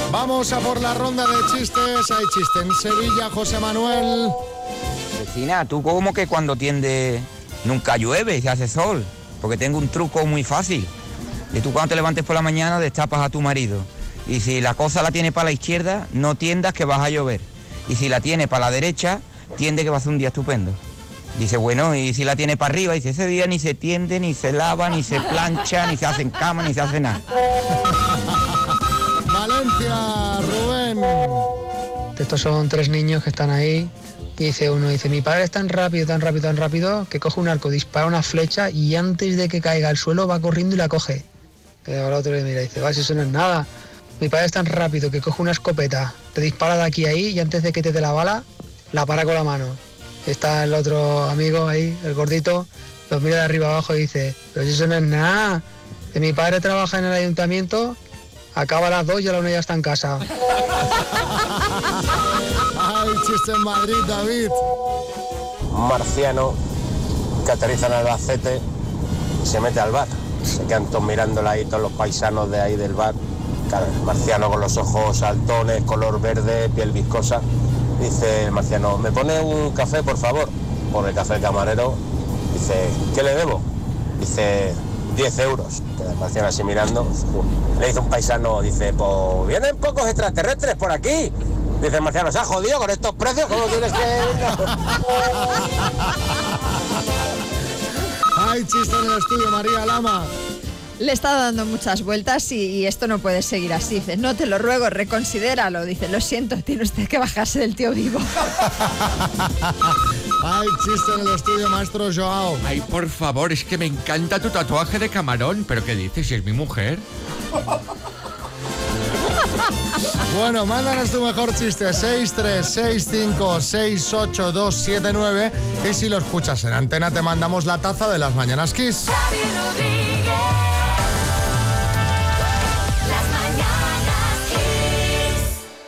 Vamos a por la ronda de chistes. Hay chiste en Sevilla, José Manuel. Vecina, ¿tú cómo que cuando tiende nunca llueve y se hace sol? Porque tengo un truco muy fácil. Y tú cuando te levantes por la mañana destapas a tu marido. Y si la cosa la tiene para la izquierda, no tiendas que vas a llover. Y si la tiene para la derecha, tiende que va a ser un día estupendo. Dice, bueno, y si la tiene para arriba, dice, ese día ni se tiende, ni se lava, ni se plancha, ni se hace en cama, ni se hace nada. Valencia, Rubén. Estos son 3 niños que están ahí. Y dice uno, mi padre es tan rápido, que coge un arco, dispara una flecha y antes de que caiga al suelo va corriendo y la coge. Y el otro le mira y dice, si eso no es nada. Mi padre es tan rápido que coge una escopeta, te dispara de aquí a ahí y antes de que te dé la bala, la para con la mano. Está el otro amigo ahí, el gordito, los mira de arriba abajo y dice, pero si eso no es nada. Que mi padre trabaja en el ayuntamiento, acaba a las 2 y a la 1 ya está en casa. Ay, chiste en Madrid, David. Un marciano que aterriza en Albacete y se mete al bar. Se quedan todos mirándola ahí, todos los paisanos de ahí del bar. Claro, el marciano con los ojos saltones, color verde, piel viscosa. Dice el marciano, ¿me pone un café, por favor? Pone el café el camarero. Dice, ¿qué le debo? Dice, 10 euros. Queda el marciano así mirando. Le dice un paisano, dice, pues vienen pocos extraterrestres por aquí. Dice el marciano, ¿se ha jodido con estos precios? ¿Cómo tienes que...? Ay, chiste en el estudio, María Lama. Le está dando muchas vueltas y esto no puede seguir así. Dice, no te lo ruego, reconsidéralo. Dice, lo siento, tiene usted que bajarse del tío vivo. Ay, chiste en el estudio, maestro Joao. Ay, por favor, es que me encanta tu tatuaje de camarón. ¿Pero qué dices? Si es mi mujer. Bueno, mándanos tu mejor chiste, 636568279, y si lo escuchas en antena te mandamos la taza de las Mañanas Kiss. Xavi Rodríguez.